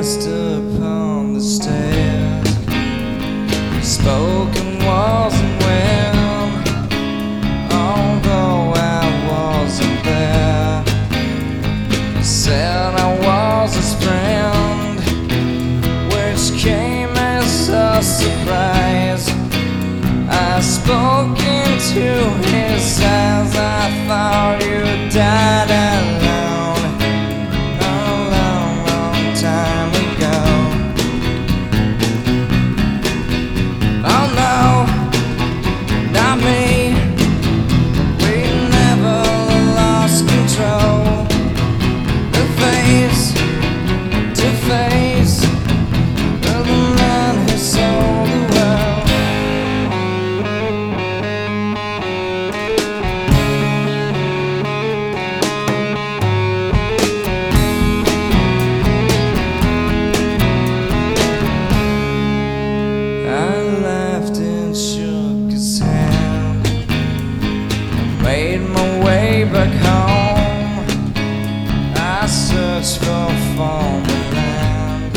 rest upon the stairs. Spoken wasn't well, although I wasn't there. He said I was his friend, which came as a surprise. I spoke into his eyes. I thought you died alone a long, long time ago. Oh no, not me. We never lost control. The face to face of the man who sold the world. Made my way back home. I searched for foreign land.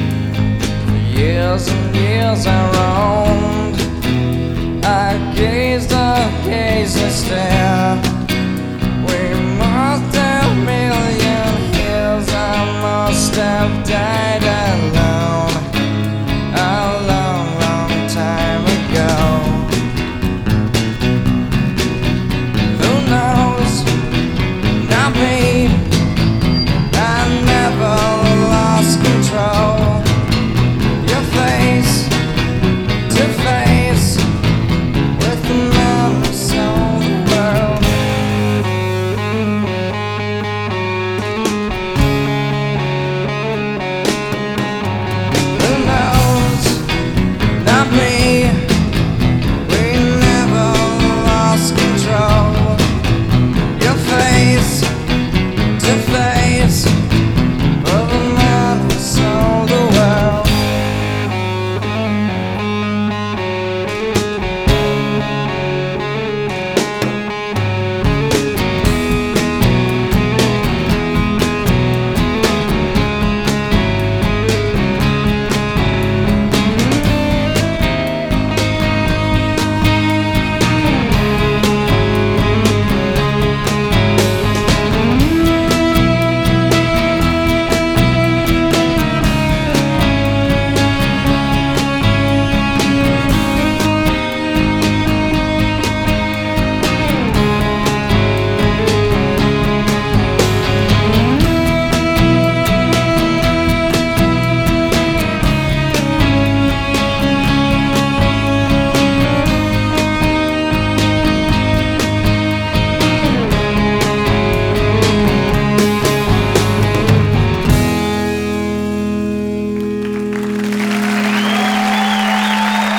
For years and years I roamed. I gazed and stared. We must have million years. I must have died alone a long, long time ago.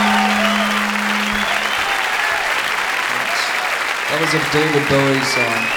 That was a David Bowie song.